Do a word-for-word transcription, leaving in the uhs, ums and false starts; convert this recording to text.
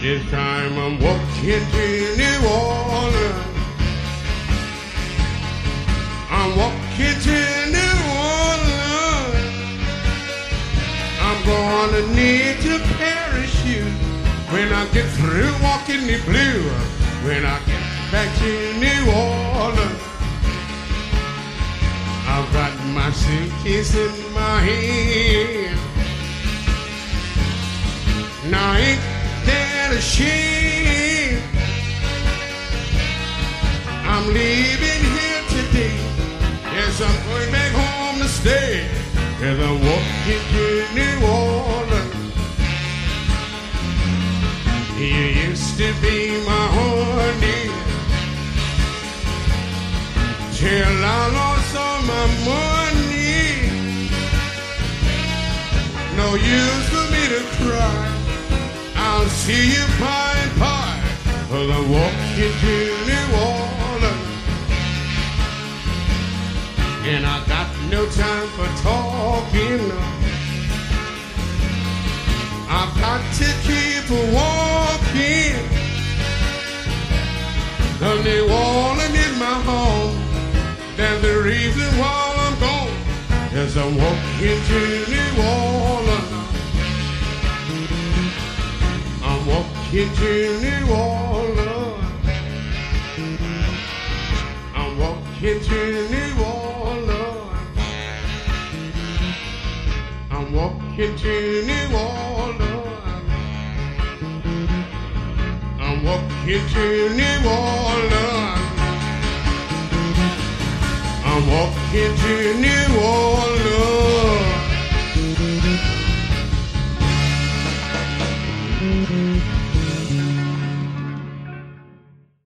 This time I'm walking to New Orleans. I'm walking to New Orleans. I'm gonna need to parachute when I get through walking the blue. When I get back to New Orleans, I've got my suitcase in my hand. Now ain't that a shame? I'm leaving here today. Yes, I'm going back home to stay. As I'm walking to New Orleans. You used to be my honey till I lost all my money. No use for me to cry. I'll see you by and by. Well, I'm walking to New Orleans, and I got no time for talking. I've got to keep walking. The New Orleans is my home. That's the reason why I'm gone. As I'm walking to New Orleans, I'm walking to New Orleans. I'm walking to New Orleans. I'm walking to New Orleans. I'm walking to New Orleans. I'm walking to New Orleans.